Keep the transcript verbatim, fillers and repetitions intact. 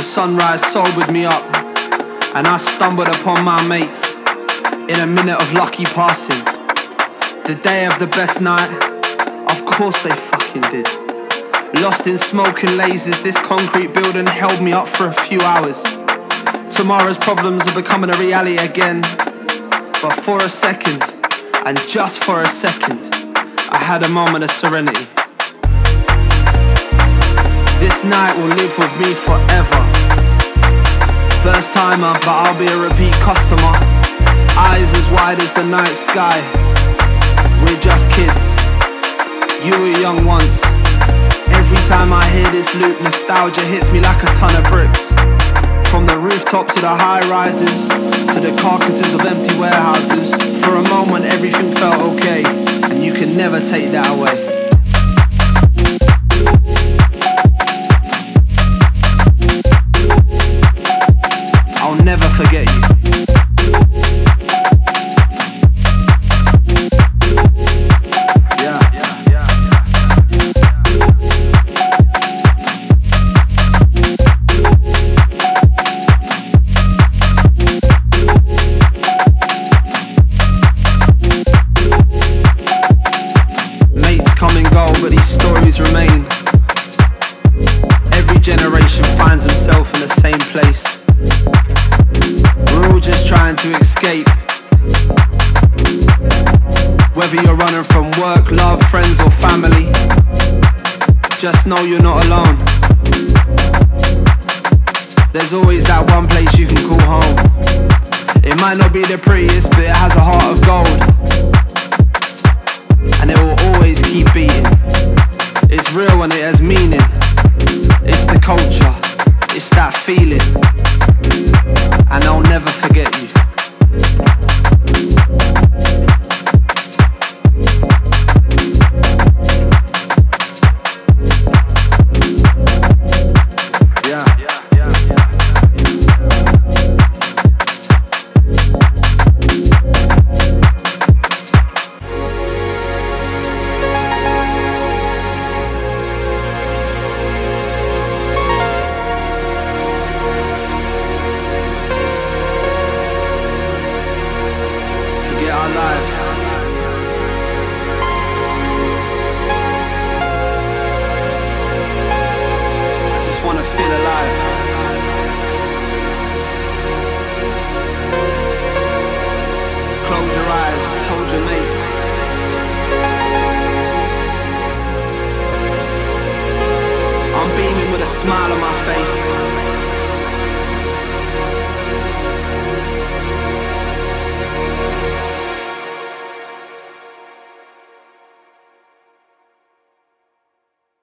sunrise sobered me up, and I stumbled upon my mates in a minute of lucky passing. The day of the best night, of course they fucking did. Lost in smoke and lasers, this concrete building held me up for a few hours. Tomorrow's problems are becoming a reality again, but for a second, and just for a second, I had a moment of serenity. This night will live with me forever. First timer, but I'll be a repeat customer. Eyes as wide as the night sky. We're just kids. You were young once. Every time I hear this loop, nostalgia hits me like a ton of bricks. From the rooftops to the high rises, to the carcasses of empty warehouses. For a moment everything felt okay, and you can never take that away. I'll never forget you. Yeah, yeah, yeah. Mates come and go, but these stories remain. Every generation finds himself in the same place. We're all just trying to escape. Whether you're running from work, love, friends or family, just know you're not alone. There's always that one place you can call home. It might not be the prettiest, but it has a heart of gold, and it will always keep beating. It's real and it has meaning. It's the culture, it's that feeling, and I'll never forget you. Yeah, yeah, yeah, yeah. Our lives. I just want to feel alive. Close your eyes, hold your mates. I'm beaming with a smile on my face.